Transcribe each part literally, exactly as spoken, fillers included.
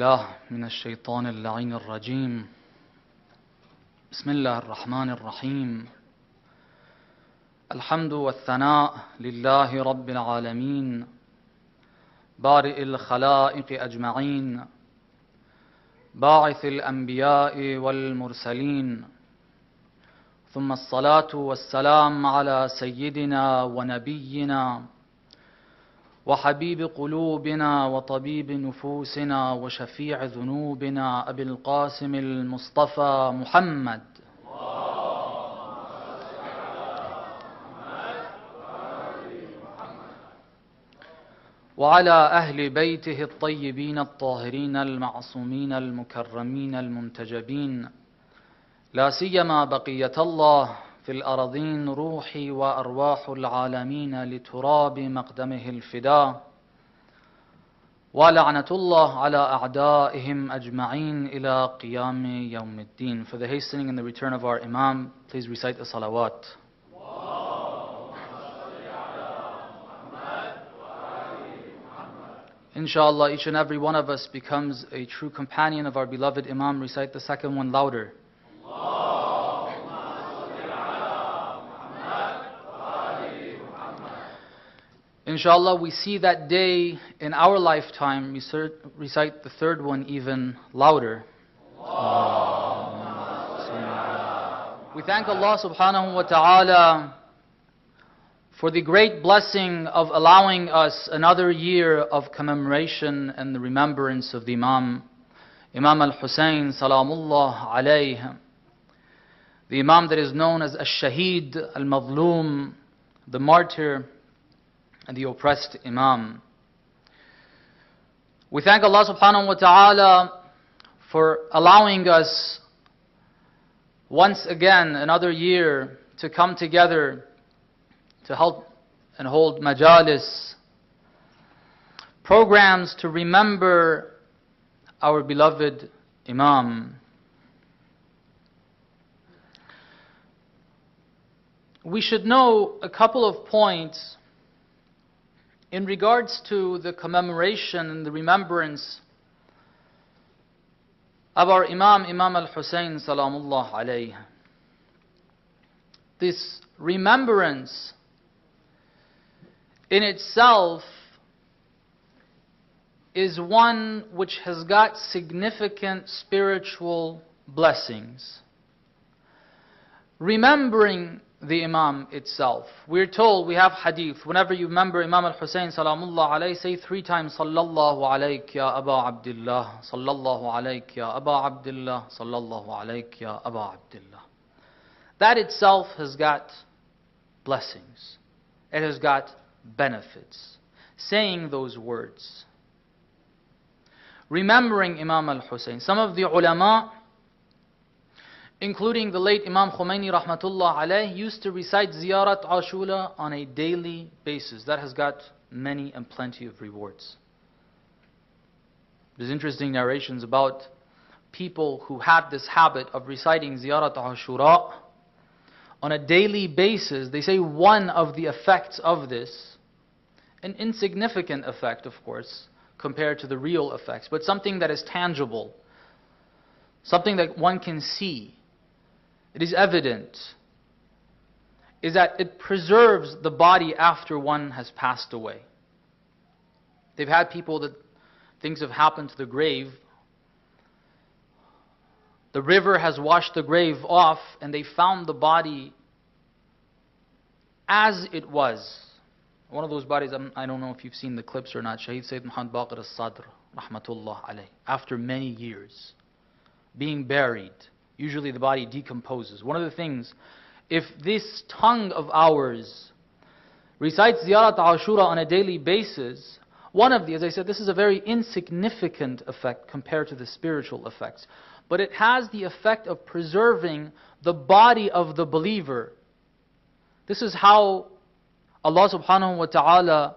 بالله من الشيطان اللعين الرجيم. بسم الله الرحمن الرحيم. الحمد والثناء لله رب العالمين بارئ الخلائق أجمعين باعث الأنبياء والمرسلين، ثم الصلاة والسلام على سيدنا ونبينا وحبيب قلوبنا وطبيب نفوسنا وشفيع ذنوبنا أبي القاسم المصطفى محمد وعلى أهل بيته الطيبين الطاهرين المعصومين المكرمين المنتجبين، لا سيما بقية الله في الأرضين، روحي وأرواح العالمين لتراب مقدمه الفداء، ولعنة الله على أعدائهم أجمعين إلى قيام يوم الدين. For the hastening and the return of our Imam, please recite the salawat. Inshallah, each and every one of us becomes a true companion of our beloved Imam. Recite the second one louder. Inshallah, we see that day in our lifetime. Recite the third one even louder. We thank Allah subhanahu wa ta'ala for the great blessing of allowing us another year of commemoration and the remembrance of the Imam, Imam al-Hussein salamullah alayhi, the Imam that is known as Ash-Shaheed al-Mazloom, the martyr and the oppressed Imam. We thank Allah subhanahu wa ta'ala for allowing us once again another year to come together to help and hold majalis, programs to remember our beloved Imam. We should know a couple of points in regards to the commemoration and the remembrance of our Imam, Imam al-Hussein salamullah alayhi. This remembrance in itself is one which has got significant spiritual blessings. Remembering the Imam itself. We're told, we have hadith, whenever you remember Imam al-Hussein salamullah alayhi, say three times, Sallallahu alayk ya Aba Abdullah, Sallallahu alayk ya Aba Abdullah, Sallallahu alayk ya Aba Abdullah. That itself has got blessings. It has got benefits. Saying those words. Remembering Imam al-Hussein. Some of the ulama, including the late Imam Khomeini rahmatullah alayh, used to recite Ziyarat Ashura on a daily basis. That has got many and plenty of rewards. There's interesting narrations about people who had this habit of reciting Ziyarat Ashura on a daily basis. They say one of the effects of this, an insignificant effect of course, compared to the real effects, but something that is tangible, something that one can see, it is evident, is that it preserves the body after one has passed away. They've had people that things have happened to the grave. The river has washed the grave off and they found the body as it was. One of those bodies, I don't know if you've seen the clips or not, Shaheed Sayyid Muhammad Baqir al-Sadr rahmatullah alayh, after many years being buried, usually the body decomposes. One of the things, if this tongue of ours recites Ziyarat Ashura on a daily basis, one of the, as I said, this is a very insignificant effect compared to the spiritual effects. But it has the effect of preserving the body of the believer. This is how Allah subhanahu wa ta'ala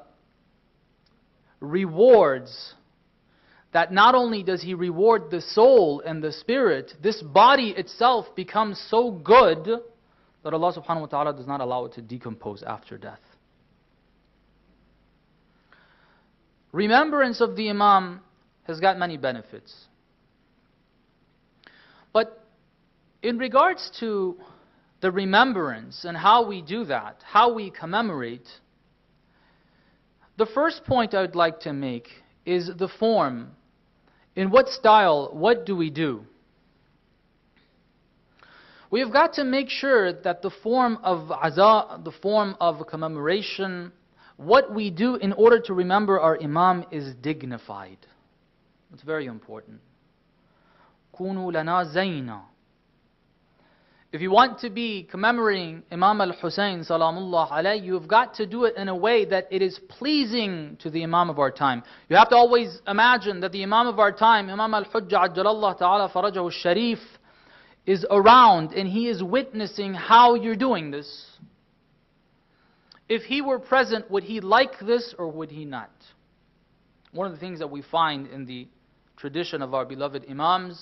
rewards, that not only does He reward the soul and the spirit, this body itself becomes so good that Allah subhanahu wa ta'ala does not allow it to decompose after death. Remembrance of the Imam has got many benefits. But in regards to the remembrance and how we do that, how we commemorate, the first point I would like to make is the form. In what style, what do we do? We have got to make sure that the form of aza, the form of commemoration, what we do in order to remember our Imam is dignified. It's very important. كُونُوا لَنَا زَيْنًا. If you want to be commemorating Imam al-Hussein salamullah alayhi, you've got to do it in a way that it is pleasing to the Imam of our time. You have to always imagine that the Imam of our time, Imam al-Hujjah ajjalallah ta'ala farajahu al-Sharif, is around and he is witnessing how you're doing this. If he were present, would he like this or would he not? One of the things that we find in the tradition of our beloved Imams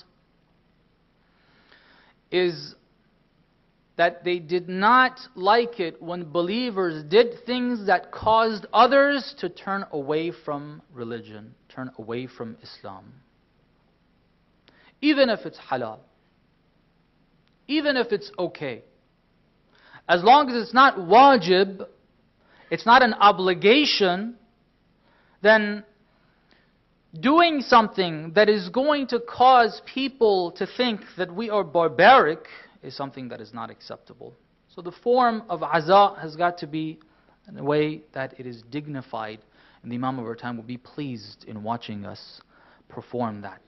is that they did not like it when believers did things that caused others to turn away from religion, turn away from Islam. Even if it's halal, even if it's okay, as long as it's not wajib, it's not an obligation, then doing something that is going to cause people to think that we are barbaric is something that is not acceptable. So the form of aza has got to be in a way that it is dignified, and the Imam of our time will be pleased in watching us perform that.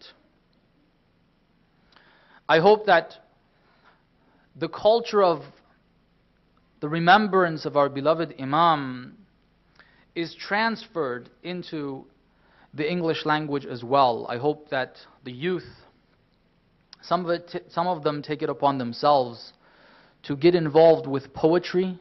I hope that the culture of the remembrance of our beloved Imam is transferred into the English language as well. I hope that the youth, some of it, some of them take it upon themselves to get involved with poetry.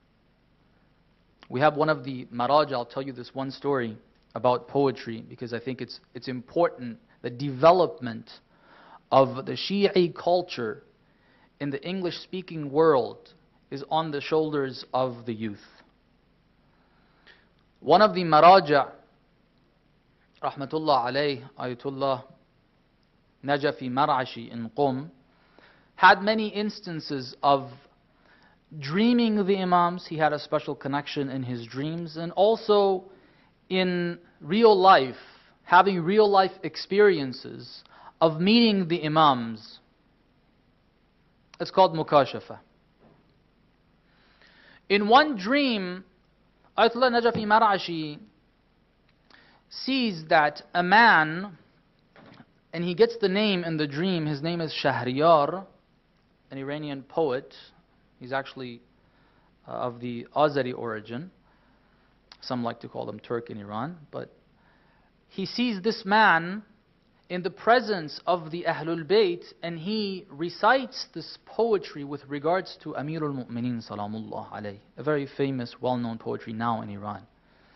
We have one of the Maraj, I'll tell you this one story about poetry because I think it's it's important. The development of the Shi'i culture in the English-speaking world is on the shoulders of the youth. One of the Maraja, Rahmatullah alayh, Ayatullah Najafi Mar'ashi in Qum, had many instances of dreaming the Imams. He had a special connection in his dreams, and also in real life, having real life experiences of meeting the Imams. It's called Mukashafa. In one dream, Ayatollah Najafi Mar'ashi sees that a man, and he gets the name in the dream, his name is Shahriyar, an Iranian poet. He's actually uh, of the Azeri origin. Some like to call him Turk in Iran. But he sees this man in the presence of the Ahlul Bayt, and he recites this poetry with regards to Amirul Mu'mineen Salamullah alayh, a very famous, well-known poetry now in Iran.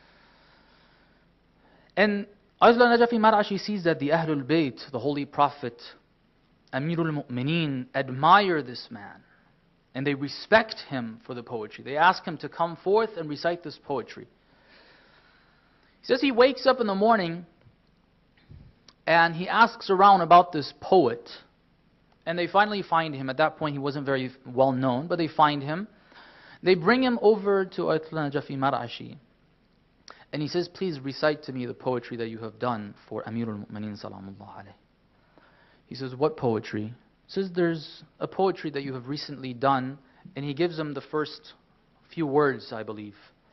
And Ayatollah Najafi Mar'ashi sees that the Ahlul Bayt, the Holy Prophet, Amirul Mu'mineen, admire this man. And they respect him for the poetry. They ask him to come forth and recite this poetry. He says he wakes up in the morning and he asks around about this poet. And they finally find him. At that point he wasn't very well known, but they find him. They bring him over to Ayatollah Najafi Mar'ashi. And he says, please recite to me the poetry that you have done for Amirul Mu'mineen Salamullah alayh. He says, what poetry? He says, there's a poetry that you have recently done. And he gives him the first few words, I believe.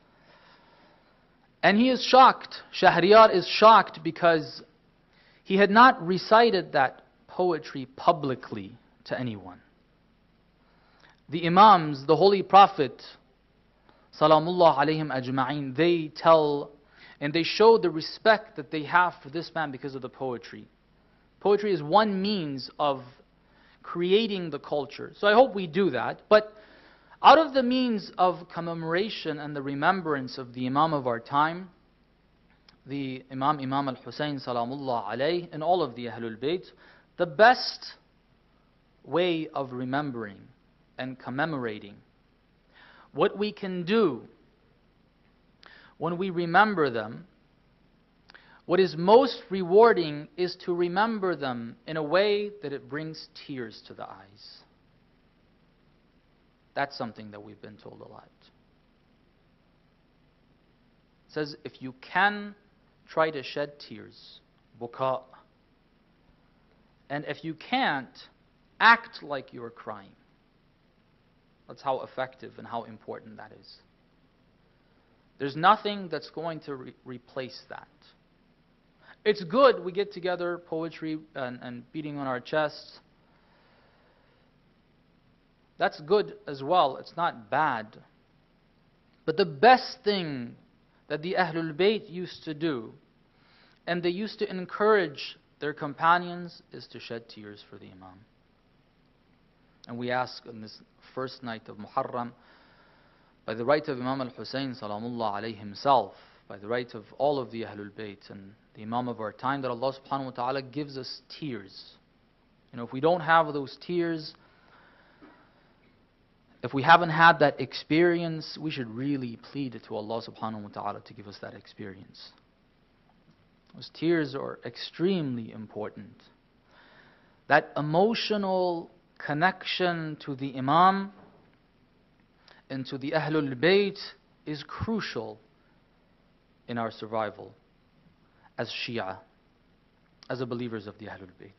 And he is shocked. Shahriyar is shocked because he had not recited that poetry publicly to anyone. The Imams, the Holy Prophet, Salamullah alayhim ajma'in, they tell and they show the respect that they have for this man because of the poetry. Poetry is one means of creating the culture. So I hope we do that. But out of the means of commemoration and the remembrance of the Imam of our time, the Imam Imam al-Hussein Salamullah alayh, and all of the Ahlul Bayt, the best way of remembering and commemorating, what we can do when we remember them, what is most rewarding is to remember them in a way that it brings tears to the eyes. That's something that we've been told a lot. It says, if you can, try to shed tears, buka. And if you can't, act like you're crying. That's how effective and how important that is. There's nothing that's going to re- replace that. It's good we get together, poetry and, and beating on our chests. That's good as well. It's not bad. But the best thing that the Ahlul Bayt used to do, and they used to encourage their companions, is to shed tears for the Imam. And we ask on this first night of Muharram, by the right of Imam al-Husayn salamullah alayhi himself, by the right of all of the Ahlul Bayt and the Imam of our time, that Allah subhanahu wa ta'ala gives us tears. You know, if we don't have those tears, if we haven't had that experience, we should really plead to Allah subhanahu wa ta'ala to give us that experience. Those tears are extremely important. That emotional connection to the Imam and to the Ahlul Bayt is crucial in our survival as Shia, as the believers of the Ahlul Bayt.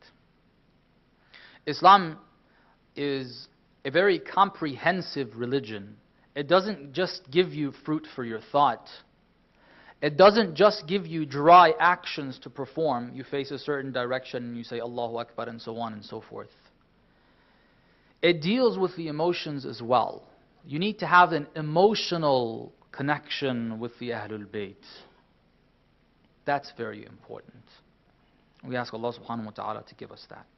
Islam is a very comprehensive religion. It doesn't just give you fruit for your thought. It doesn't just give you dry actions to perform. You face a certain direction and you say Allahu Akbar and so on and so forth. It deals with the emotions as well. You need to have an emotional connection with the Ahlul Bayt. That's very important. We ask Allah subhanahu wa ta'ala to give us that.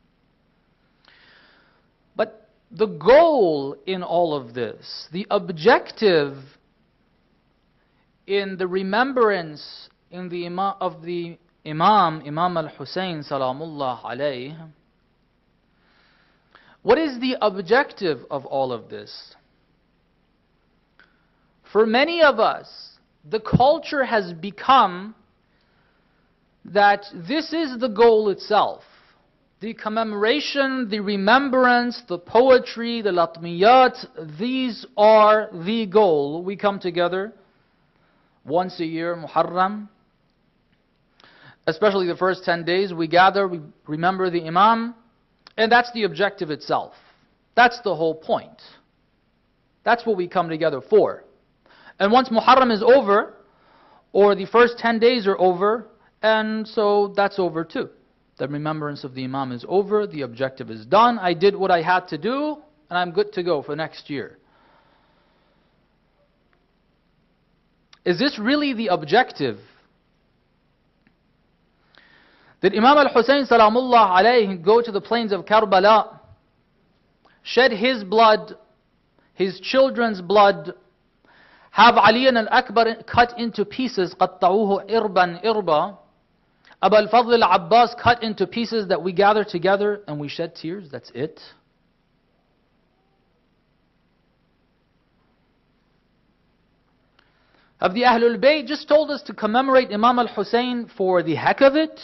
But the goal in all of this, the objective in the remembrance in the imam, of the Imam, Imam al-Husayn salamullah alayh, what is the objective of all of this? For many of us, the culture has become that this is the goal itself. The commemoration, the remembrance, the poetry, the latmiyat, these are the goal. We come together once a year, Muharram. Especially the first ten days, we gather, we remember the Imam, and that's the objective itself. That's the whole point. That's what we come together for. And once Muharram is over, or the first ten days are over, and so that's over too. The remembrance of the Imam is over, the objective is done, I did what I had to do, and I'm good to go for next year. Is this really the objective? Did Imam al-Husayn salamullah alayhi go to the plains of Karbala, shed his blood, his children's blood, have Ali al-Akbar cut into pieces, قَطَّعُوهُ إِرْبًا إِرْبًا, Abu al-Fadl al-Abbas cut into pieces that we gather together and we shed tears? That's it? Have the Ahlul Bayt just told us to commemorate Imam al-Husayn for the heck of it?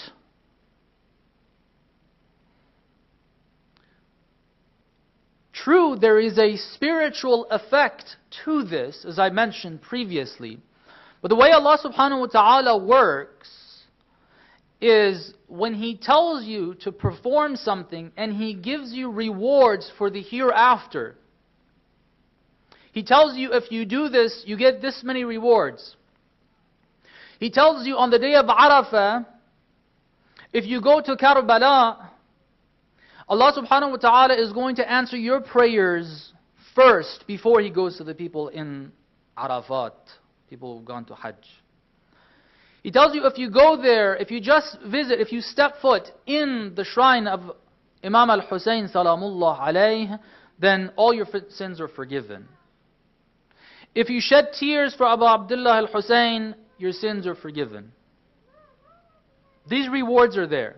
True, there is a spiritual effect to this, as I mentioned previously. But the way Allah subhanahu wa ta'ala works is when He tells you to perform something and He gives you rewards for the hereafter. He tells you if you do this, you get this many rewards. He tells you on the day of Arafah, if you go to Karbala, Allah subhanahu wa ta'ala is going to answer your prayers first before He goes to the people in Arafat, people who've gone to Hajj. He tells you if you go there, if you just visit, if you step foot in the shrine of Imam al-Husayn salamullah alayh, then all your sins are forgiven. If you shed tears for Abu Abdullah al-Husayn, your sins are forgiven. These rewards are there.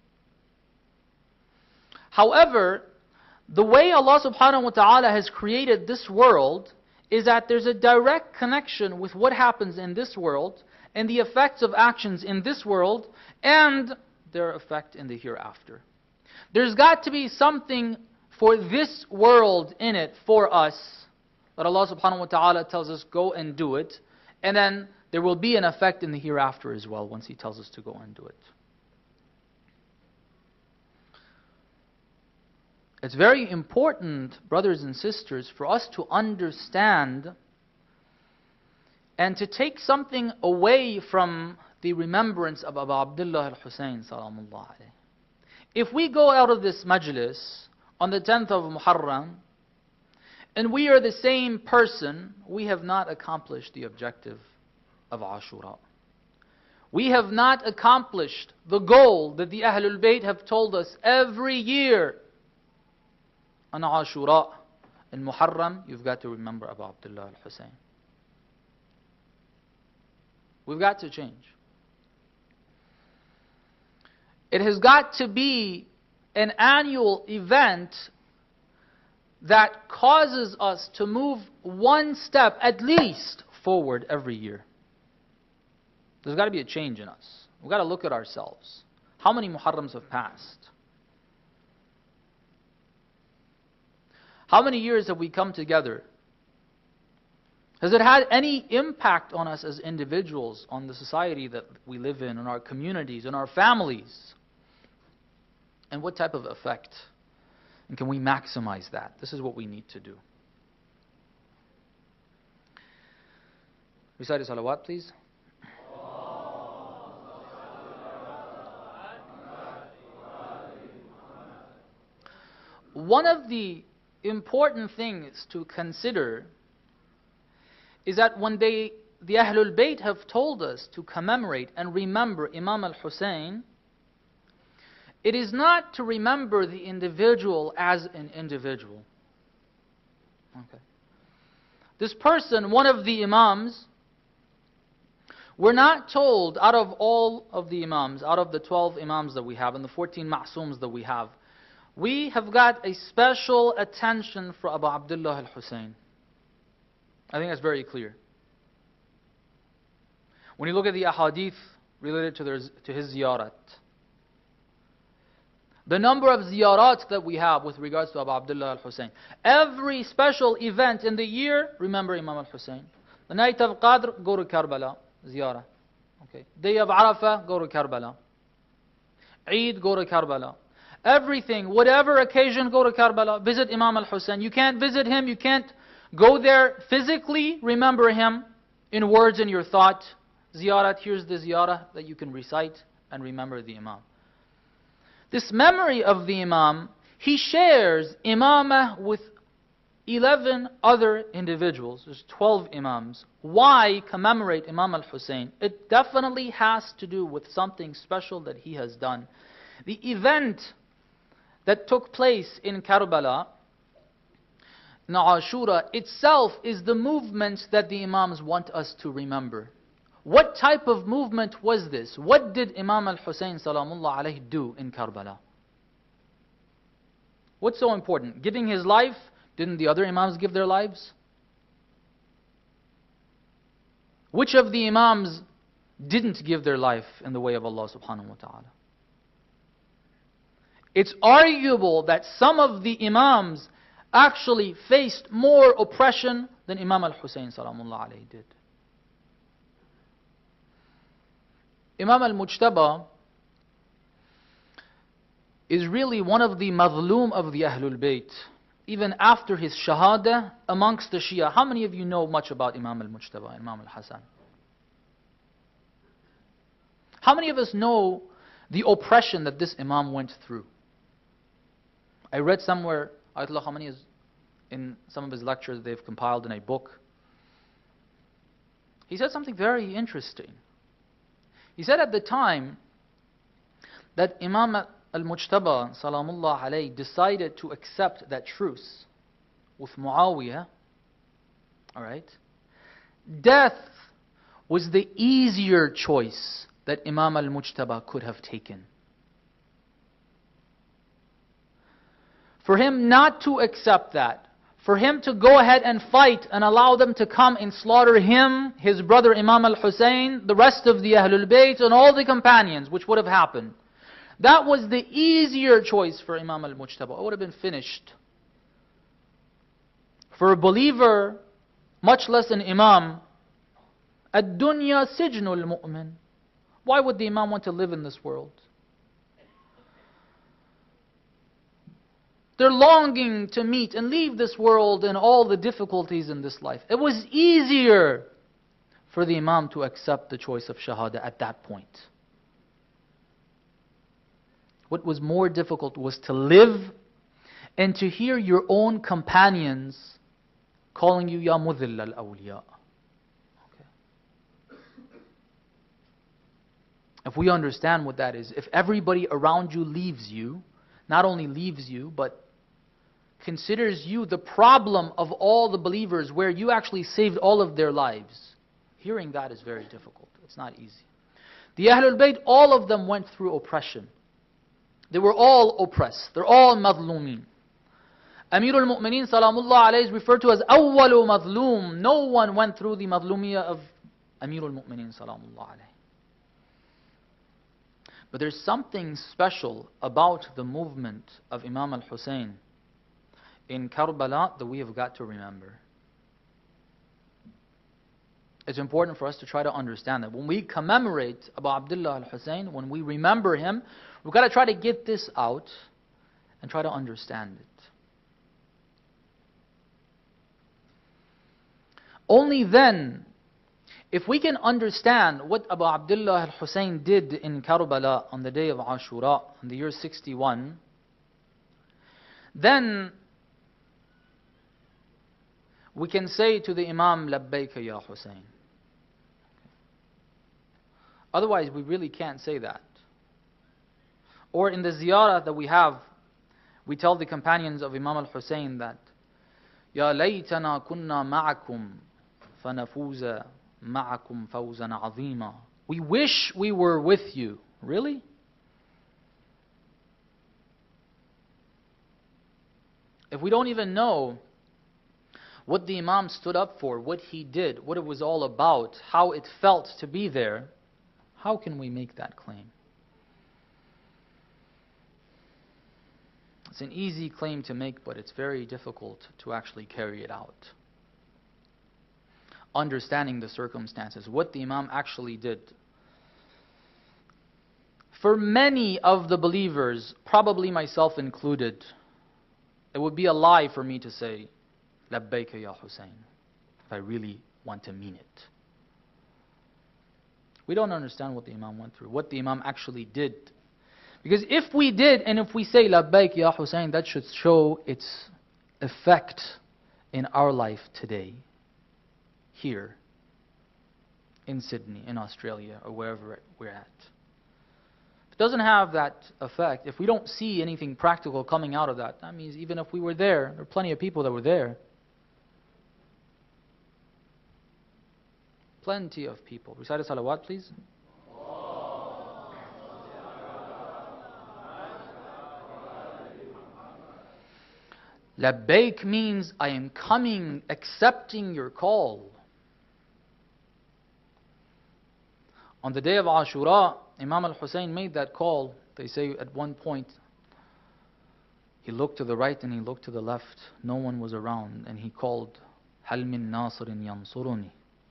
However, the way Allah subhanahu wa ta'ala has created this world is that there's a direct connection with what happens in this world and the effects of actions in this world and their effect in the hereafter. There's got to be something for this world in it for us that Allah subhanahu wa ta'ala tells us go and do it, and then there will be an effect in the hereafter as well once He tells us to go and do it. It's very important, brothers and sisters, for us to understand and to take something away from the remembrance of Abu Abdullah al-Husayn salamullah alayhi. If we go out of this majlis on the tenth of Muharram and we are the same person, we have not accomplished the objective of Ashura. We have not accomplished the goal that the Ahlul Bayt have told us every year. On Ashura, in Muharram, you've got to remember Abu Abdullah al-Husayn. We've got to change. It has got to be an annual event that causes us to move one step at least forward every year. There's got to be a change in us. We've got to look at ourselves. How many Muharrams have passed? How many years have we come together? Has it had any impact on us as individuals, on the society that we live in, on our communities, on our families? And what type of effect? And can we maximize that? This is what we need to do. Recite a salawat, please. One of the important things to consider is that when they, the Ahlul Bayt have told us to commemorate and remember Imam al-Husayn, it is not to remember the individual as an individual. Okay. This person, one of the Imams, we're not told out of all of the Imams, out of the twelve Imams that we have and the fourteen Ma'sums that we have, we have got a special attention for Abu Abdullah al-Husayn. I think that's very clear. When you look at the ahadith related to, their, to his ziyarat, the number of ziyarat that we have with regards to Abu Abdullah al-Husayn, every special event in the year, remember Imam al-Husayn. The night of Qadr, go to Karbala, ziyarah. Okay. Day of Arafah, go to Karbala. Eid, go to Karbala. Everything, whatever occasion, go to Karbala, visit Imam al-Husayn. You can't visit him, you can't go there physically, remember him in words in your thought. Ziyarat, here's the ziyarah that you can recite and remember the Imam. This memory of the Imam, he shares imamah with eleven other individuals. There's twelve Imams. Why commemorate Imam al-Husayn? It definitely has to do with something special that he has done. The event that took place in Karbala, in Ashura, itself is the movement that the Imams want us to remember. What type of movement was this? What did Imam al-Husayn salamullah alayhi do in Karbala? What's so important? Giving his life? Didn't the other Imams give their lives? Which of the Imams didn't give their life in the way of Allah subhanahu wa ta'ala? It's arguable that some of the Imams actually faced more oppression than Imam al-Husayn salamullah alayhi did. Imam al-Mujtaba is really one of the madhloom of the Ahlul Bayt. Even after his shahada amongst the Shia. How many of you know much about Imam al-Mujtaba, Imam al-Hasan? How many of us know the oppression that this Imam went through? I read somewhere, Ayatollah Khamenei is in some of his lectures they've compiled in a book. He said something very interesting. He said at the time that Imam al-Mujtaba salamullah alayhi decided to accept that truce with Muawiyah, alright, death was the easier choice that Imam al-Mujtaba could have taken. For him not to accept that, for him to go ahead and fight and allow them to come and slaughter him, his brother Imam al-Hussein, the rest of the Ahlul Bayt and all the companions, which would have happened. That was the easier choice for Imam al-Mujtaba. It would have been finished. For a believer, much less an Imam, ad-dunya sijnul mu'min. Why would the Imam want to live in this world? They're longing to meet and leave this world and all the difficulties in this life. It was easier for the Imam to accept the choice of Shahada at that point. What was more difficult was to live and to hear your own companions calling you Ya Mudhill al-Awliya. Okay. If we understand what that is, if everybody around you leaves you, not only leaves you, but considers you the problem of all the believers where you actually saved all of their lives, hearing that is very difficult. It's not easy. The Ahlul Bayt, all of them went through oppression. They were all oppressed. They're all madloomin. Amir al-Mu'mineen salamullah alayhi is referred to as awwalu madloom. No one went through the madloomiyah of Amir al-Mu'mineen salamullah alayhi. But there's something special about the movement of Imam al-Hussein in Karbala that we have got to remember. It's important for us to try to understand that. When we commemorate Abu Abdullah al-Hussein, when we remember him, we've got to try to get this out and try to understand it. Only then, if we can understand what Abu Abdullah al-Hussein did in Karbala on the day of Ashura, in the year sixty-one, then we can say to the Imam, Labbayka ya Hussein. Otherwise, we really can't say that. Or in the ziyarah that we have, we tell the companions of Imam al-Hussein that, Ya laytana kunna ma'akum fanafuza ma'akum fawzan azima. We wish we were with you. Really? If we don't even know what the Imam stood up for, what he did, what it was all about, how it felt to be there, how can we make that claim? It's an easy claim to make, but it's very difficult to actually carry it out. Understanding the circumstances, what the Imam actually did. For many of the believers, probably myself included, it would be a lie for me to say, Labbayka ya Hussein, if I really want to mean it. We don't understand what the Imam went through, what the Imam actually did. Because if we did, and if we say Labbayk ya Hussein, that should show its effect in our life today, here, in Sydney, in Australia, or wherever we're at. If it doesn't have that effect, if we don't see anything practical coming out of that, that means even if we were there, there are plenty of people that were there. Plenty of people. Recite a salawat, please. Labbaik means I am coming, accepting your call. On the day of Ashura, Imam al-Hussein made that call. They say at one point, he looked to the right and he looked to the left. No one was around, and he called, Hal min nasirin yansuruni.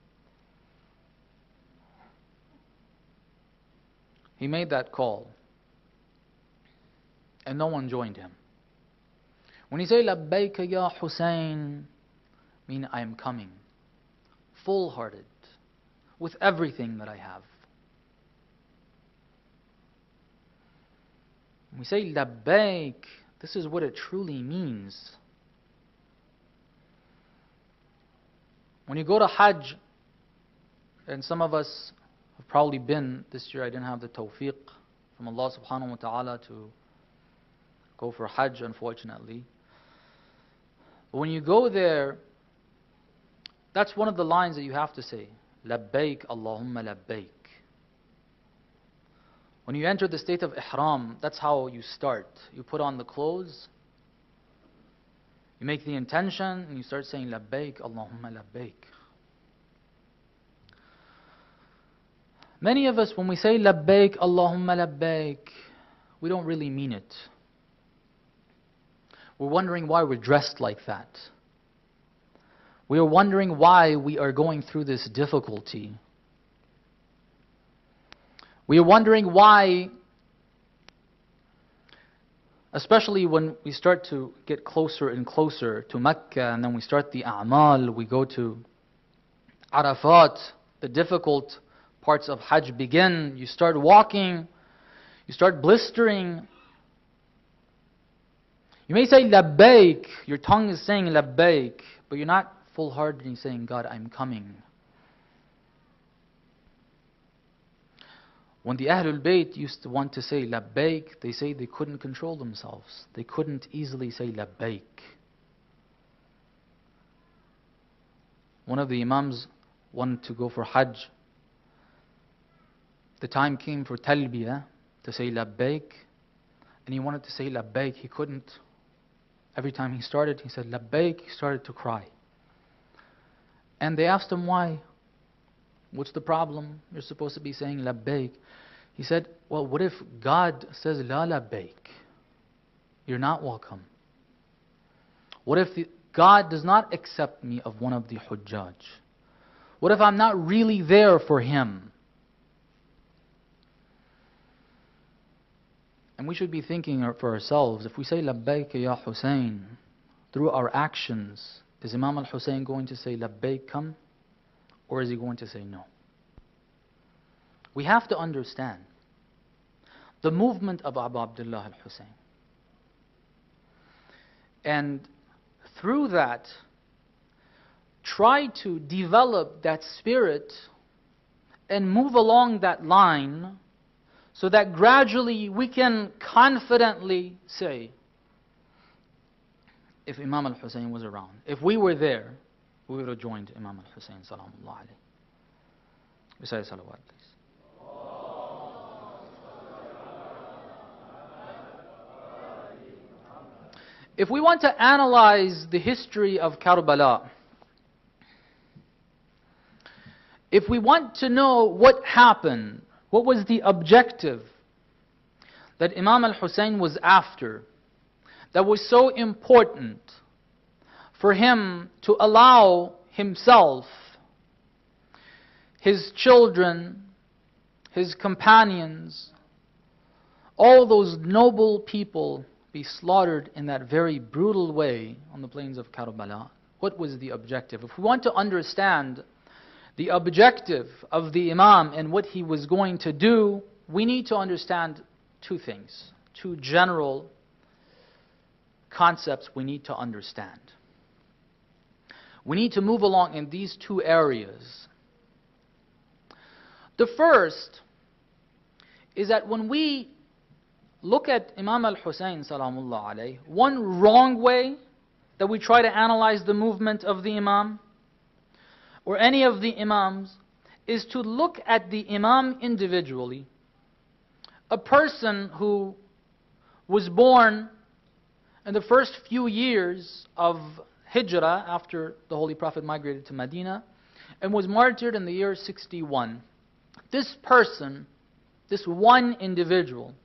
He made that call, and no one joined him. When you say Labbayka ya Hussein, mean I am coming, full-hearted, with everything that I have. When we say Labbayk, this is what it truly means. When you go to Hajj, and some of us have probably been, this year I didn't have the tawfiq from Allah subhanahu wa ta'ala to go for Hajj, unfortunately. But when you go there, that's one of the lines that you have to say. Labbaik Allahumma labbaik. When you enter the state of ihram, that's how you start. You put on the clothes, you You make the intention and you start saying labbaik, Allahumma labbaik. Many of us, when we say labbaik, Allahumma labbaik, we don't really mean it. We're wondering why we're dressed like that. We are wondering why we are going through this difficulty. We are wondering why, especially when we start to get closer and closer to Mecca, and then we start the a'mal, we go to Arafat, the difficult parts of Hajj begin, you start walking, you start blistering. You may say labbaik, your tongue is saying labbaik, but you're not full-heartedly saying, God, I'm coming. When the Ahlul Bayt used to want to say labbaik, they say they couldn't control themselves. They couldn't easily say labbaik. One of the Imams wanted to go for Hajj. The time came for talbiyah, to say labbaik, and he wanted to say labbaik, he couldn't. Every time he started, he said labbaik, he started to cry. And they asked him why. What's the problem? You're supposed to be saying labbaik. He said, well, what if God says la labbaik? You're not welcome. What if the, God does not accept me of one of the hujjaj? What if I'm not really there for Him? And we should be thinking for ourselves, if we say labbaik ya Hussein, through our actions, is Imam al-Hussein going to say labbaik come? Or is he going to say no? We have to understand the movement of Abu Abdullah al-Hussein. And through that, try to develop that spirit and move along that line so that gradually we can confidently say, if Imam al-Hussein was around, if we were there, we would have joined Imam al-Hussein salamullah alayhi. Recite salawat, please. If we want to analyze the history of Karbala, if we want to know what happened, what was the objective that Imam al-Hussein was after, that was so important for him to allow himself, his children, his companions, all those noble people be slaughtered in that very brutal way on the plains of Karbala. What was the objective? If we want to understand the objective of the Imam and what he was going to do, we need to understand two things, two general concepts we need to understand. We need to move along in these two areas. The first is that when we look at Imam al-Hussein salamullah alayhi, one wrong way that we try to analyze the movement of the Imam or any of the Imams is to look at the Imam individually, a person who was born in the first few years of Hijrah after the Holy Prophet migrated to Medina and was martyred in the year sixty-one. This person, this one individual,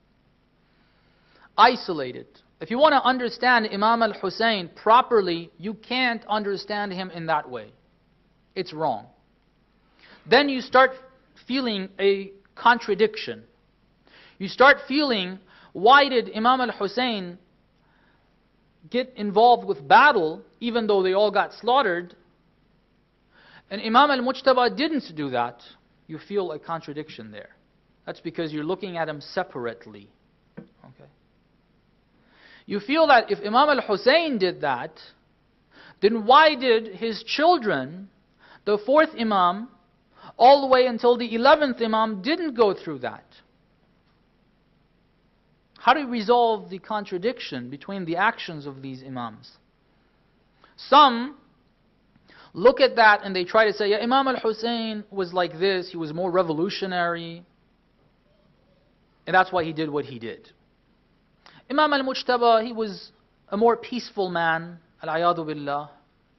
isolated. If you want to understand Imam al-Hussein properly, you can't understand him in that way. It's wrong. Then you start feeling a contradiction. You start feeling, why did Imam al-Hussein get involved with battle even though they all got slaughtered, and Imam al-Mujtaba didn't do that? You feel a contradiction there. That's because you're looking at him separately. Okay. You feel that if Imam al-Hussein did that, then why did his children, the fourth Imam, all the way until the eleventh Imam, didn't go through that? How do you resolve the contradiction between the actions of these Imams? Some look at that and they try to say, yeah, Imam al-Hussein was like this, he was more revolutionary, and that's why he did what he did. Imam al-Mujtaba, he was a more peaceful man, Al-ayadu billah.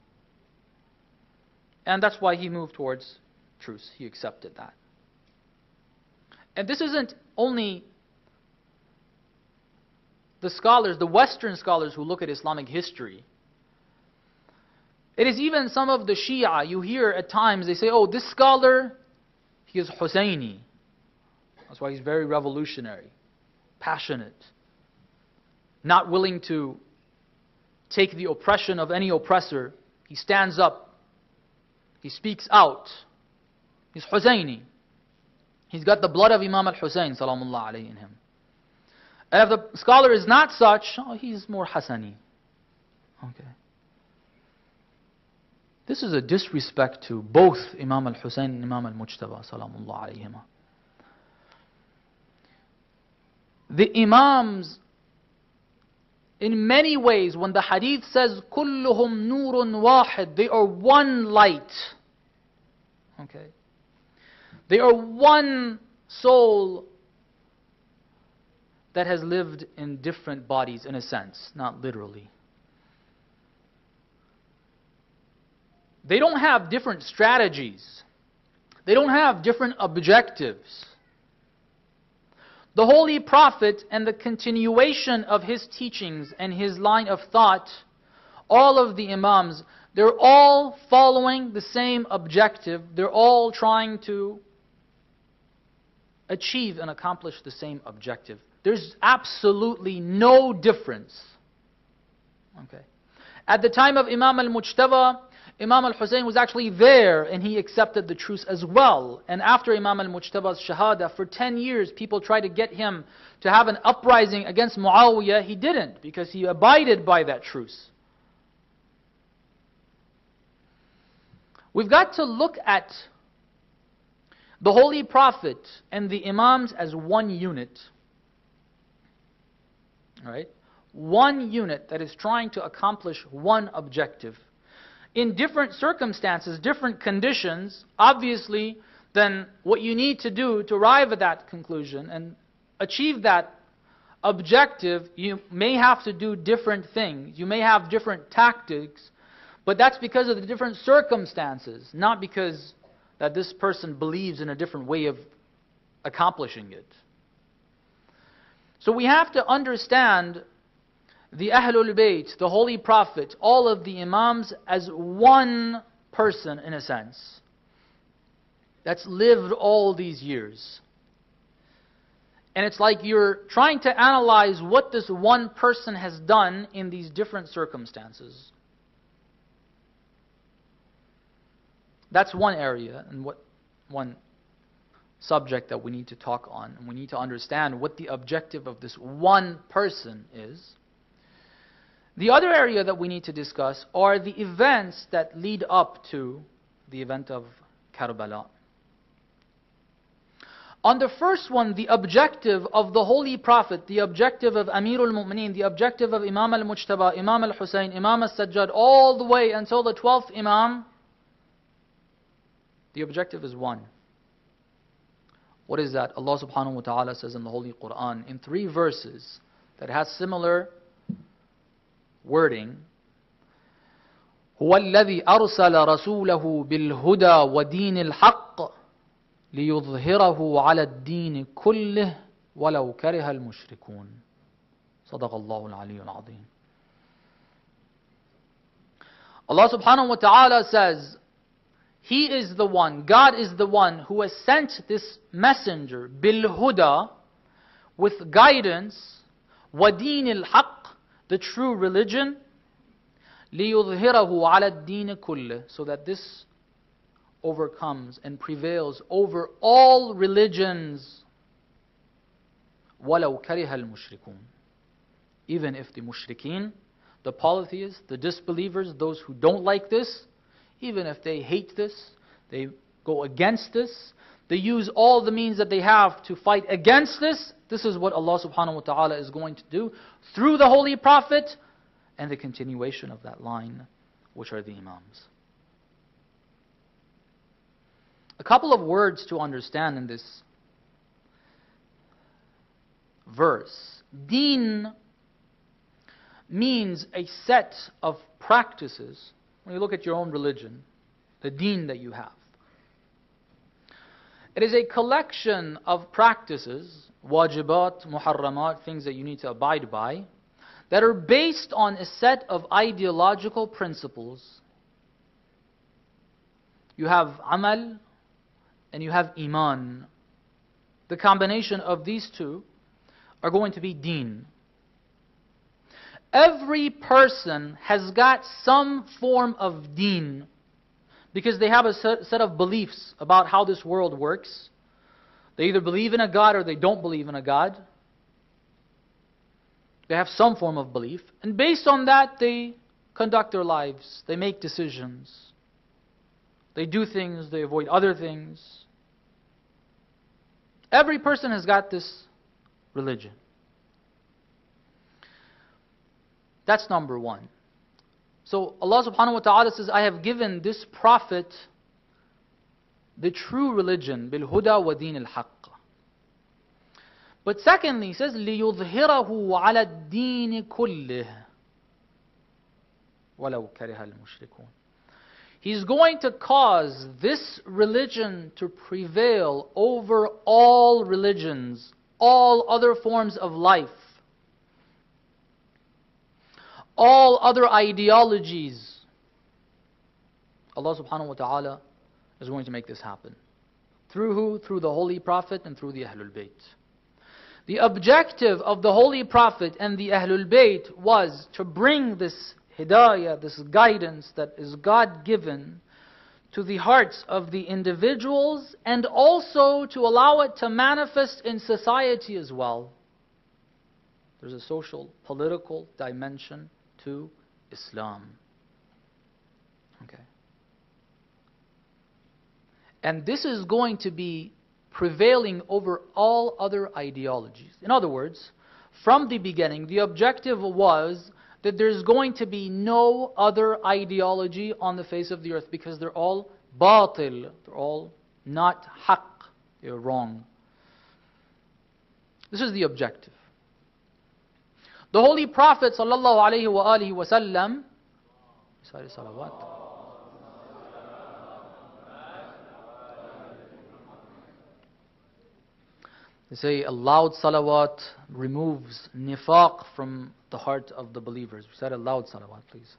And that's why he moved towards truce. He accepted that. And this isn't only the scholars, the Western scholars who look at Islamic history. It is even some of the Shia, you hear at times, they say, oh, this scholar, he is Husayni. That's why he's very revolutionary, passionate, not willing to take the oppression of any oppressor. He stands up, he speaks out. He's Husayni. He's got the blood of Imam al-Husayn, salamullah alayhi, in him. And if the scholar is not such, oh, he's more Hasani. Okay. This is a disrespect to both Imam al-Husayn and Imam al-Mujtaba, salamullah alayhima. The Imams, in many ways, when the hadith says, كُلُّهُمْ نُورٌ وَاحِدٌ, they are one light. Okay. They are one soul that has lived in different bodies, in a sense, not literally. They don't have different strategies. They don't have different objectives. The Holy Prophet and the continuation of his teachings and his line of thought, all of the Imams, they're all following the same objective. They're all trying to achieve and accomplish the same objective. There's absolutely no difference. Okay. At the time of Imam al-Mujtaba, Imam al-Husayn was actually there and he accepted the truce as well. And after Imam al-Mujtaba's shahada, for ten years, people tried to get him to have an uprising against Muawiyah. He didn't, because he abided by that truce. We've got to look at the Holy Prophet and the Imams as one unit. Right? One unit that is trying to accomplish one objective. In different circumstances, different conditions, obviously, then what you need to do to arrive at that conclusion and achieve that objective, you may have to do different things. You may have different tactics, but that's because of the different circumstances, not because that this person believes in a different way of accomplishing it. So we have to understand the Ahlul Bayt, the Holy Prophet, all of the Imams as one person in a sense that's lived all these years. And it's like you're trying to analyze what this one person has done in these different circumstances. That's one area and what one subject that we need to talk on. And we need to understand what the objective of this one person is. The other area that we need to discuss are the events that lead up to the event of Karbala. On the first one, the objective of the Holy Prophet, the objective of Amirul Mu'mineen, the objective of Imam al-Mujtaba, Imam al-Husayn, Imam al-Sajjad, all the way until the twelfth Imam, the objective is one. What is that? Allah subhanahu wa ta'ala says in the Holy Quran, in three verses that has similar wording, هو الذي أرسل رسوله بالهدى ودين الحق ليظهره على الدين كله ولو كره المشركون. صدق الله العلي العظيم. Allah subhanahu wa ta'ala says, He is the one, God is the one who has sent this messenger بالهدى, with guidance, ودين الحق, the true religion, لِيُظْهِرَهُ عَلَى الدِّينِ كُلِّهِ, so that this overcomes and prevails over all religions, وَلَوْ كَرِهَ الْمُشْرِكُونَ, even if the mushrikeen, the polytheists, the disbelievers, those who don't like this, even if they hate this, they go against this, they use all the means that they have to fight against this, this is what Allah subhanahu wa ta'ala is going to do through the Holy Prophet and the continuation of that line, which are the Imams. A couple of words to understand in this verse. Deen means a set of practices. When you look at your own religion, the deen that you have, it is a collection of practices, wajibat, muharramat, things that you need to abide by, that are based on a set of ideological principles. You have amal and you have iman. The combination of these two are going to be deen. Every person has got some form of deen because they have a set of beliefs about how this world works. They either believe in a God or they don't believe in a God. They have some form of belief, and based on that they conduct their lives. They make decisions. They do things, they avoid other things. Every person has got this religion. That's number one. So Allah subhanahu wa ta'ala says, I have given this prophet the true religion, bil huda wa din al haqq. But secondly, he says, لِيُظْهِرَهُ عَلَى الدِّينِ كُلِّهِ وَلَوْ كَرِهَ الْمُشْرِكُونَ. He's going to cause this religion to prevail over all religions, all other forms of life, all other ideologies. Allah subhanahu wa ta'ala is going to make this happen. Through who? Through the Holy Prophet and through the Ahlul Bayt. The objective of the Holy Prophet and the Ahlul Bayt was to bring this hidayah, this guidance that is God-given to the hearts of the individuals, and also to allow it to manifest in society as well. There's a social, political dimension to Islam. Okay. And this is going to be prevailing over all other ideologies. In other words, from the beginning, the objective was that there's going to be no other ideology on the face of the earth because they're all batil, they're all not haqq, they're wrong. This is the objective. The Holy Prophet sallallahu alaihi wa alihi wasallam, sorry, salawat. They say a loud salawat removes nifaq from the heart of the believers. We said a loud salawat, please.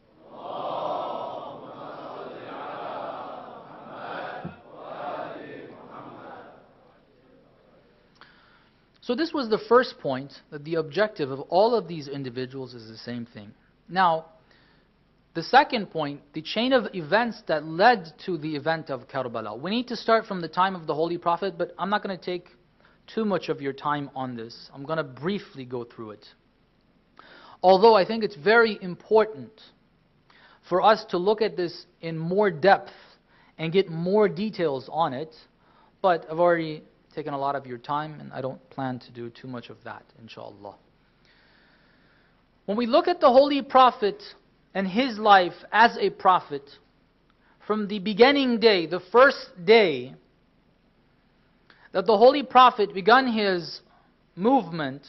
So this was the first point, that the objective of all of these individuals is the same thing. Now, the second point, the chain of events that led to the event of Karbala. We need to start from the time of the Holy Prophet, but I'm not going to take too much of your time on this. I'm going to briefly go through it. Although I think it's very important for us to look at this in more depth and get more details on it, but I've already taken a lot of your time and I don't plan to do too much of that, inshallah. When we look at the Holy Prophet and his life as a prophet, from the beginning day, the first day that the Holy Prophet began his movement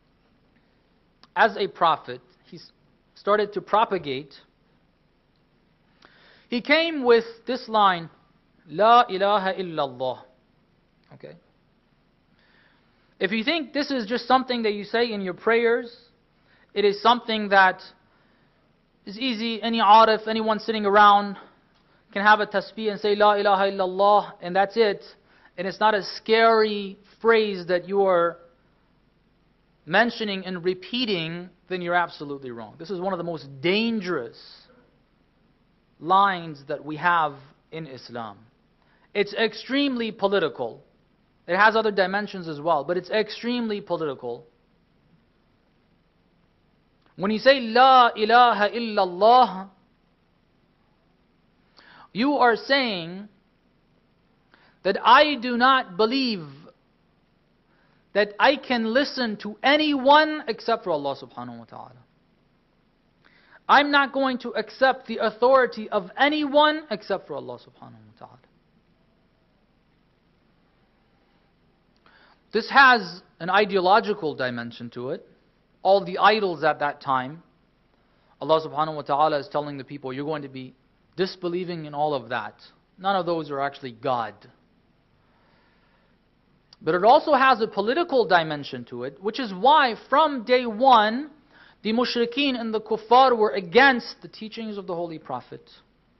as a prophet, he started to propagate, he came with this line, La ilaha illallah. Okay. If you think this is just something that you say in your prayers, it is something that is easy, any arif, anyone sitting around can have a tasbih and say La ilaha illallah, and that's it, and it's not a scary phrase that you are mentioning and repeating, then you're absolutely wrong. This is one of the most dangerous lines that we have in Islam. It's extremely political. It has other dimensions as well, but it's extremely political. When you say La ilaha illallah, you are saying that I do not believe that I can listen to anyone except for Allah subhanahu wa ta'ala. I'm not going to accept the authority of anyone except for Allah subhanahu wa ta'ala. This has an ideological dimension to it. All the idols at that time Allah subhanahu wa ta'ala is telling the people, you're going to be disbelieving in all of that. None of those are actually God. But it also has a political dimension to it, which is why from day one, the mushrikeen and the kuffar were against the teachings of the Holy Prophet.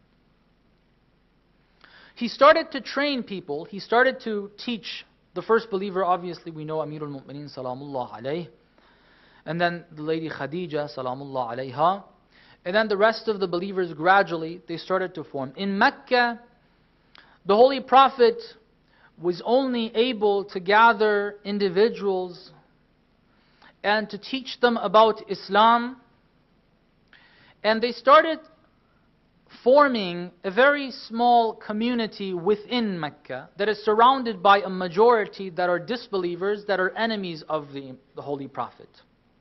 He started to train people, he started to teach the first believer, obviously we know Amirul Mu'mineen Salamullah alayh, and then the lady Khadija Salamullah alayha, and then the rest of the believers gradually, they started to form. In Mecca, the Holy Prophet was only able to gather individuals and to teach them about Islam. And they started forming a very small community within Mecca that is surrounded by a majority that are disbelievers, that are enemies of the, the Holy Prophet.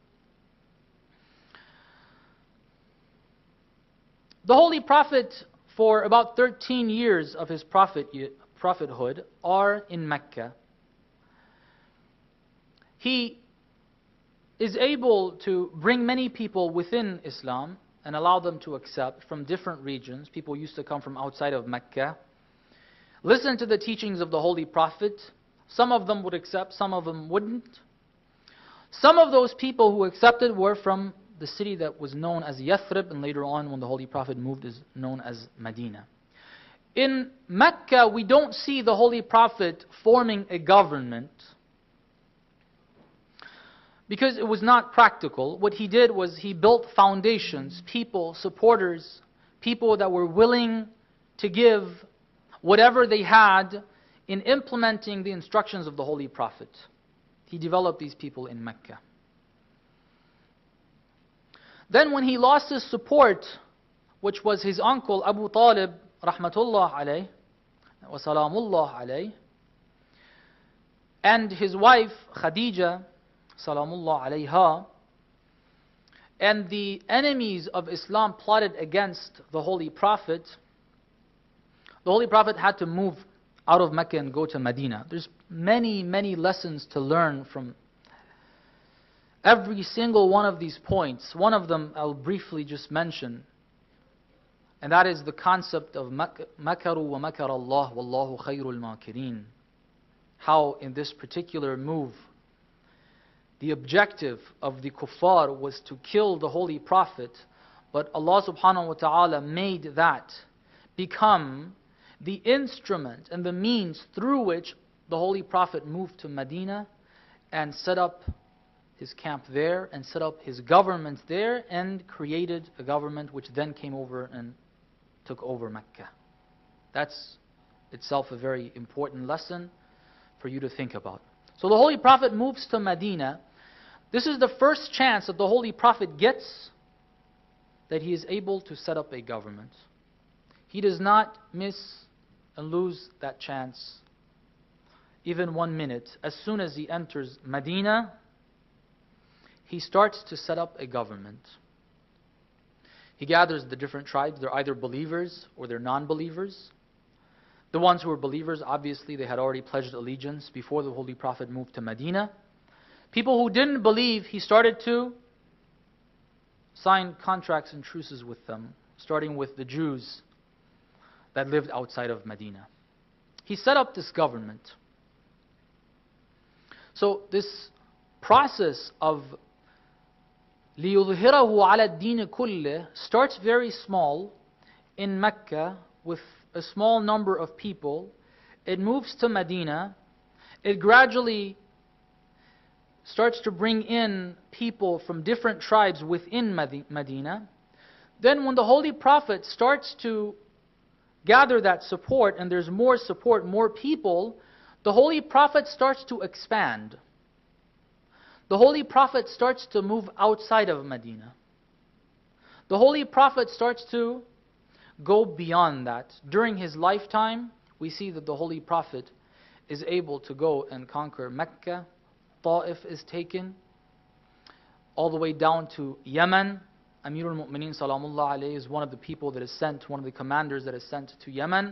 The Holy Prophet, for about thirteen years of his prophet, prophethood, are in Mecca. He is able to bring many people within Islam and allow them to accept from different regions. People used to come from outside of Mecca, listen to the teachings of the Holy Prophet. Some of them would accept, some of them wouldn't. Some of those people who accepted were from the city that was known as Yathrib, and later on when the Holy Prophet moved is known as Medina. In Mecca, we don't see the Holy Prophet forming a government because it was not practical. What he did was he built foundations, people, supporters, people that were willing to give whatever they had in implementing the instructions of the Holy Prophet. He developed these people in Mecca. Then when he lost his support, which was his uncle Abu Talib, rahmatullah alayh, wa salamullah alayh, and his wife Khadija, salamullah alayha, and the enemies of Islam plotted against the Holy Prophet, the Holy Prophet had to move out of Mecca and go to Medina. There's many, many lessons to learn from every single one of these points. One of them I'll briefly just mention, and that is the concept of makaru wa makar Allah wallahu khayrul makirin. How in this particular move, the objective of the kuffar was to kill the Holy Prophet, but Allah subhanahu wa ta'ala made that become the instrument and the means through which the Holy Prophet moved to Medina and set up his camp there and set up his government there and created a government which then came over and took over Mecca. That's itself a very important lesson for you to think about. So the Holy Prophet moves to Medina. This is the first chance that the Holy Prophet gets that he is able to set up a government. He does not miss and lose that chance even one minute. As soon as he enters Medina, he starts to set up a government. He gathers the different tribes. They're either believers or they're non-believers. The ones who were believers, obviously, they had already pledged allegiance before the Holy Prophet moved to Medina. People who didn't believe, he started to sign contracts and truces with them, starting with the Jews that lived outside of Medina. He set up this government. So this process of لِيُظْهِرَهُ عَلَى الدِّينِ كُلِّهِ starts very small in Mecca with a small number of people. It moves to Medina. It gradually starts to bring in people from different tribes within Medina. Then when the Holy Prophet starts to gather that support and there's more support, more people, the Holy Prophet starts to expand. The Holy Prophet starts to move outside of Medina. The Holy Prophet starts to go beyond that. During his lifetime, we see that the Holy Prophet is able to go and conquer Mecca. Ta'if is taken, all the way down to Yemen. Amirul Mu'mineen Salamullah alayhi is one of the people that is sent, one of the commanders that is sent to Yemen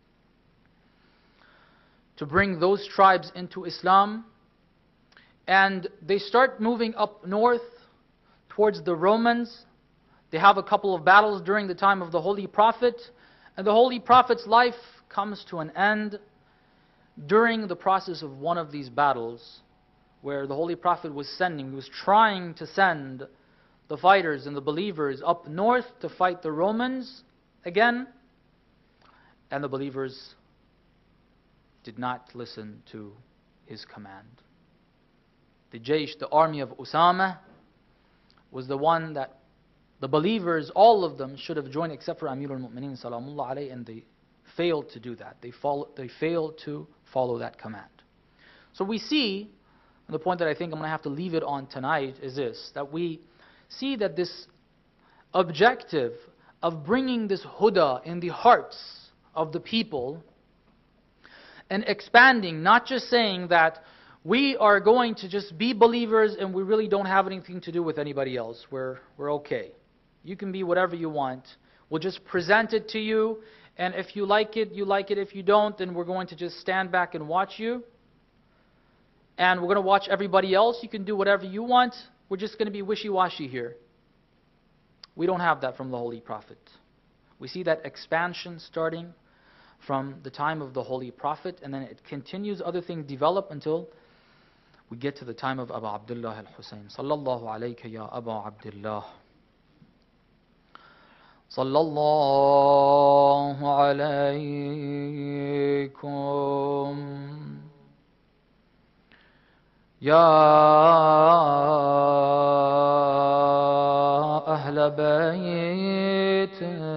to bring those tribes into Islam. And they start moving up north towards the Romans. They have a couple of battles during the time of the Holy Prophet, and the Holy Prophet's life comes to an end during the process of one of these battles, where the Holy Prophet was sending, he was trying to send the fighters and the believers up north to fight the Romans again, and the believers did not listen to his command. The Jaysh, the army of Usama, was the one that the believers, all of them, should have joined except for Amir al-Mu'mineen Salamullah alayhi, and they failed to do that. They, follow, they failed to follow that command. So we see, and the point that I think I'm going to have to leave it on tonight is this, that we see that this objective of bringing this huda in the hearts of the people and expanding, not just saying that we are going to just be believers and we really don't have anything to do with anybody else. We're, we're okay. You can be whatever you want. We'll just present it to you, and if you like it, you like it. If you don't, then we're going to just stand back and watch you. And we're going to watch everybody else. You can do whatever you want. We're just going to be wishy-washy here. We don't have that from the Holy Prophet. We see that expansion starting from the time of the Holy Prophet, and then it continues, other things develop until we get to the time of Abu Abdullah al-Husayn. Sallallahu alayka ya Abu Abdullah. Sallallahu alaykum ya Ahl Bayt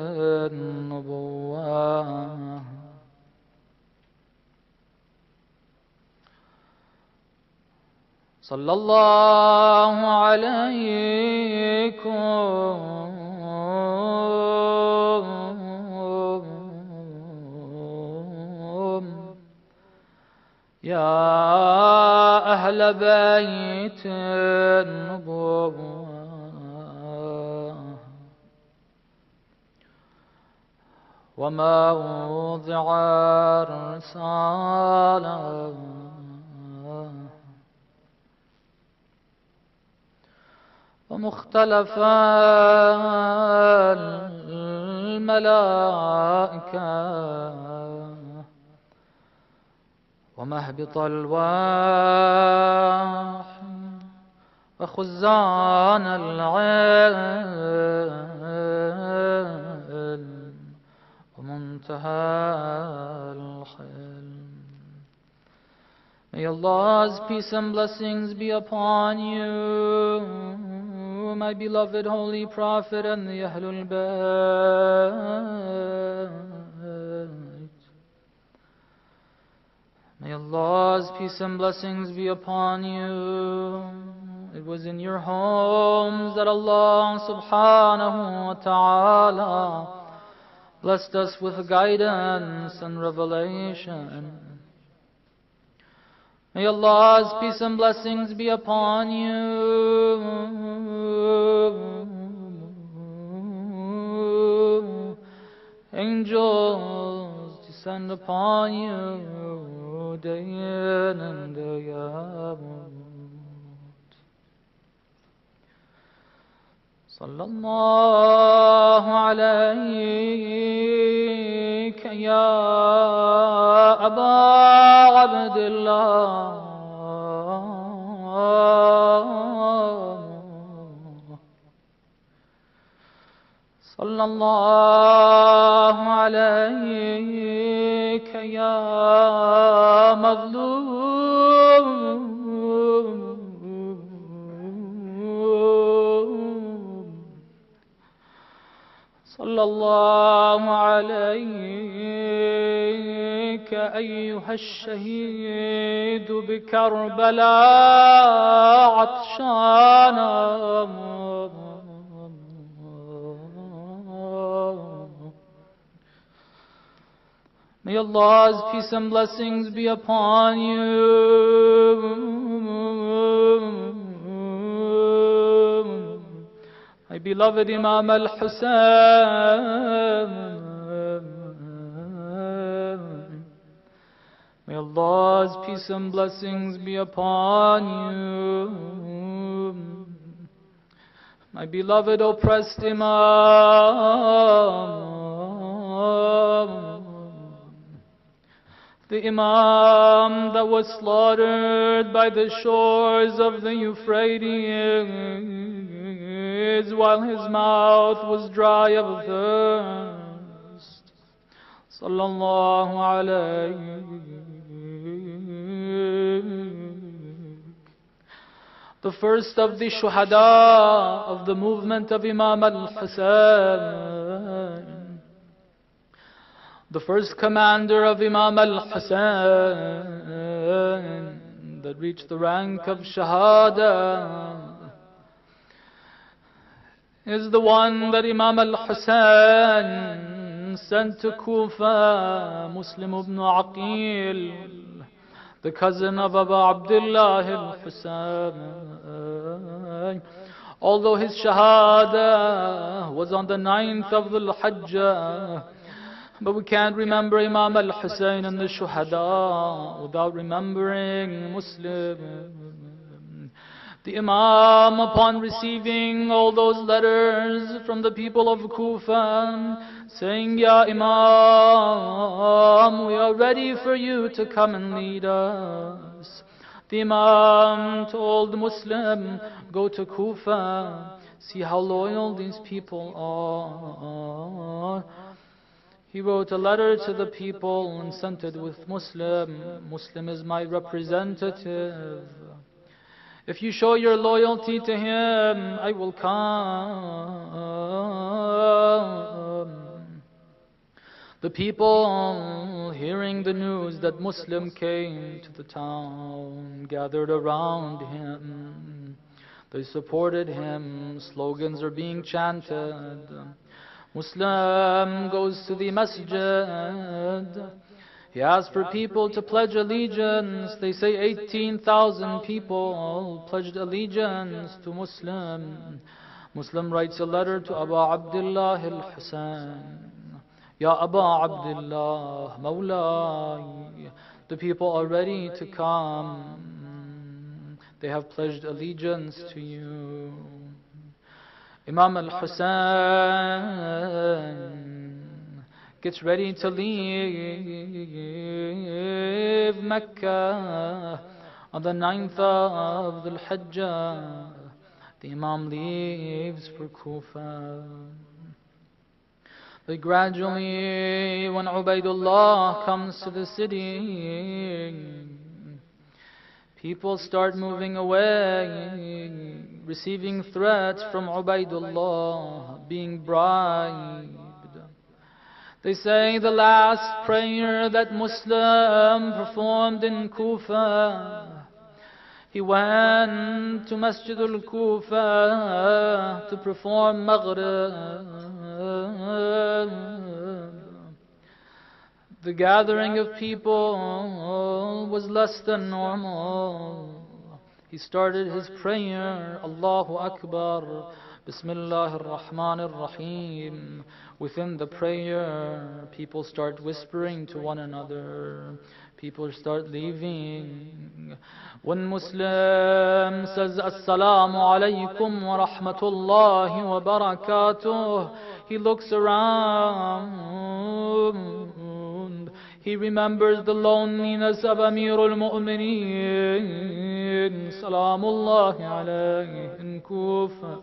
al-Nubuwwah. Sallallahu alaykum ya Ahl Bayt al-Nubuwwah. وما وضع الرسالة ومختلف الملائكة ومهبط الوحي وخزان العلم ومنتهى الحلم. May Allah's peace and blessings be upon you, my beloved Holy Prophet and the Ahlul Bayt. May Allah's peace and blessings be upon you. It was in your homes that Allah subhanahu wa ta'ala blessed us with guidance and revelation. May Allah's peace and blessings be upon you. Angels descend upon you day in and day out. Sallallahu alayka ya Aba Abdullah. Sallallahu alayka ya Mazlum. صلى الله عليك أيها الشهيد بكربلاء عطشانا. May Allah's peace and blessings be upon you, my beloved Imam al-Husayn. May Allah's peace and blessings be upon you, My beloved oppressed Imam, the Imam that was slaughtered by the shores of the Euphrates while his mouth was dry of thirst. Sallallahu alayhi. The first of the shuhada of the movement of Imam al-Hussein, the first commander of Imam al-Hussein that reached the rank of shahada, is the one that Imam al-Hussein sent to Kufa, Muslim ibn Aqil, the cousin of Abu Abdullah al-Husayn. Although his shahada was on the ninth of the Hajj, but we can't remember Imam al-Husayn and the shuhada without remembering Muslim. The Imam, upon receiving all those letters from the people of Kufa, saying, Ya Imam, we are ready for you to come and lead us. The Imam told Muslim, go to Kufa, see how loyal these people are. He wrote a letter to the people and sent it with Muslim. Muslim is my representative. If you show your loyalty to him, I will come. The people, hearing the news that Muslim came to the town, gathered around him. They supported him. Slogans are being chanted. Muslim goes to the masjid. He asks for people to pledge allegiance. They say eighteen thousand people pledged allegiance to Muslim. Muslim writes a letter to Abu Abdullah al-Husayn. Ya Abu Abdullah, Mawlai, the people are ready to come. They have pledged allegiance to you. Imam al-Husayn gets ready to leave Mecca on the ninth of the Hajj. The Imam leaves for Kufa. But gradually, when Ubaidullah comes to the city, people start moving away, receiving threats from Ubaidullah, being bribed. They say the last prayer that Muslim performed in Kufa, he went to Masjid al-Kufa to perform Maghrib. The gathering of people was less than normal. He started his prayer, Allahu Akbar, Bismillah ar-Rahman ar-Rahim. Within the prayer, people start whispering to one another. People start leaving. When Muslim says, Assalamu alaikum wa rahmatullahi wa barakatuh, he looks around. He remembers the loneliness of Amirul Mu'mineen, Salamullahi alayhi, in Kufa.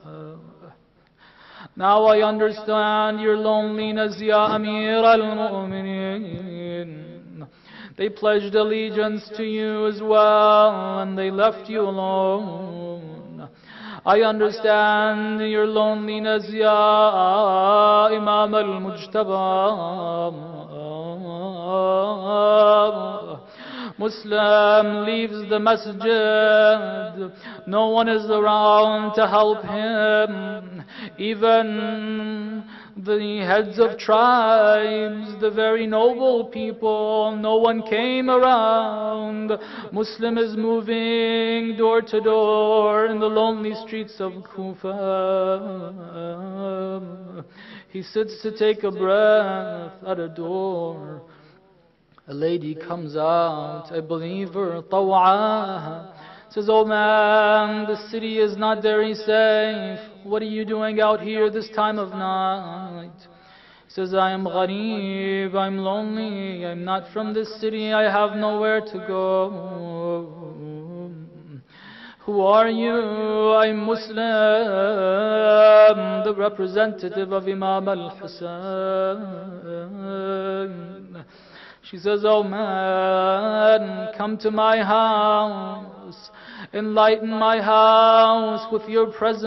Now I understand your loneliness, Ya Amir al-Mu'mineen. They pledged allegiance to you as well, and they left you alone. I understand your loneliness, Ya Imam al-Mujtaba. Muslim leaves the masjid. No one is around to help him. Even the heads of tribes, the very noble people, no one came around. Muslim is moving door to door in the lonely streets of Kufa. He sits to take a breath at a door. A lady comes out, a believer, Taw'ah, says, oh man, the city is not very safe. what are you doing out here this time of night? He says, I am gharib, I'm lonely, I'm not from this city, I have nowhere to go. Who are you? I'm Muslim, the representative of Imam al-Hussein. She says, oh man, come to my house, enlighten my house with your presence.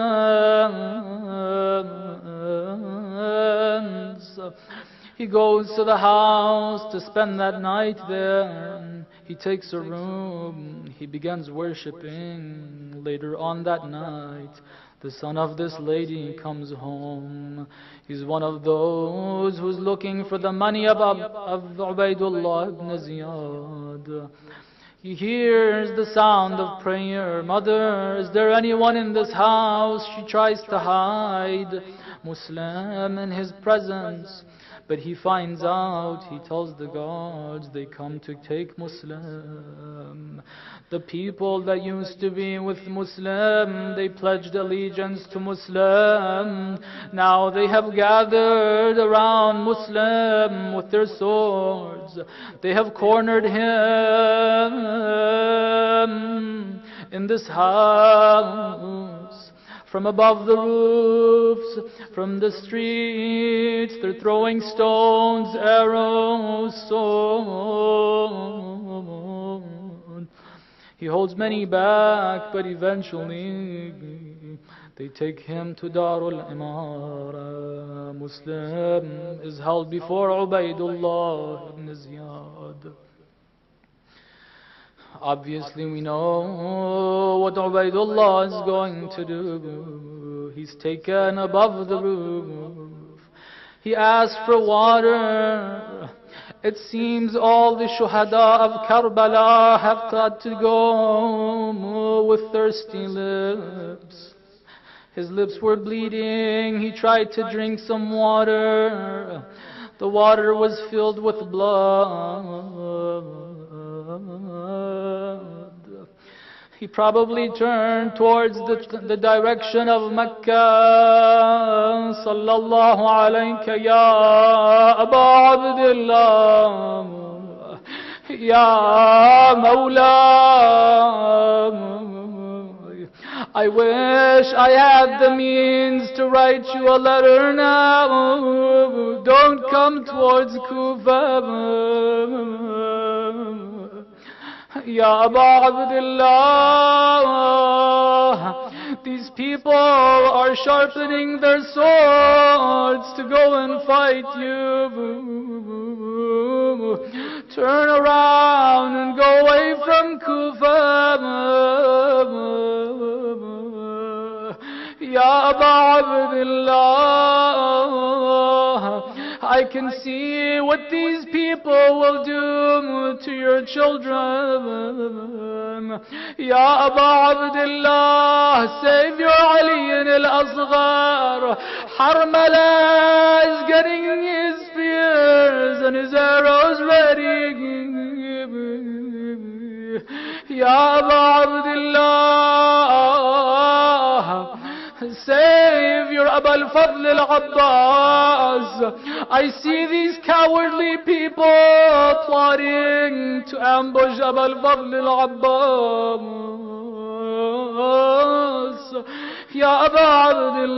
He goes to the house to spend that night there. He takes a room, he begins worshipping. Later on that night, the son of this lady comes home. He's one of those who's looking for the money of, of, of Ubaidullah ibn Ziyad. He hears the sound of prayer. Mother, is there anyone in this house? She tries to hide Muslim in his presence. But he finds out, he tells the guards, they come to take Muslim. The people that used to be with Muslim, they pledged allegiance to Muslim. Now they have gathered around Muslim with their swords. They have cornered him in this house. From above the roofs, from the streets, they're throwing stones, arrows, swords. He holds many back, but eventually they take him to Darul Imara. Muslim is held before Ubaidullah ibn Ziyad. Obviously we know what Ubaidullah is going to do. He's taken above the roof. He asks for water. It seems all the shuhada of Karbala have got to go with thirsty lips. His lips were bleeding. He tried to drink some water. The water was filled with blood. He probably turned towards the, the direction of Mecca. Sallallahu alayka ya Aba Abdullah, ya Mawla. I wish I had the means to write you a letter now. Don't come towards Kufa. Ya Aba Abdullah, these people are sharpening their swords to go and fight you. Turn around and go away from Kufa. Ya Aba Abdullah, I can see what these people will do to your children. Ya Aba Abdullah, save your Ali al-Asghar. Harmala is getting his spears and his arrows ready. Ya Aba Abdullah, save your Aba al-Fadl al-Abbas. I see these cowardly people plotting to ambush Aba al-Fadl al-Abbas. Ya Aba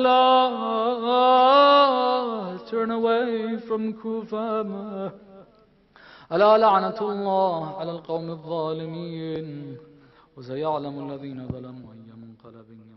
Abdullah, turn away from Kufa. ألا لعنة الله على القوم الظالمين وسيعلم الذين ظلموا أي منقلب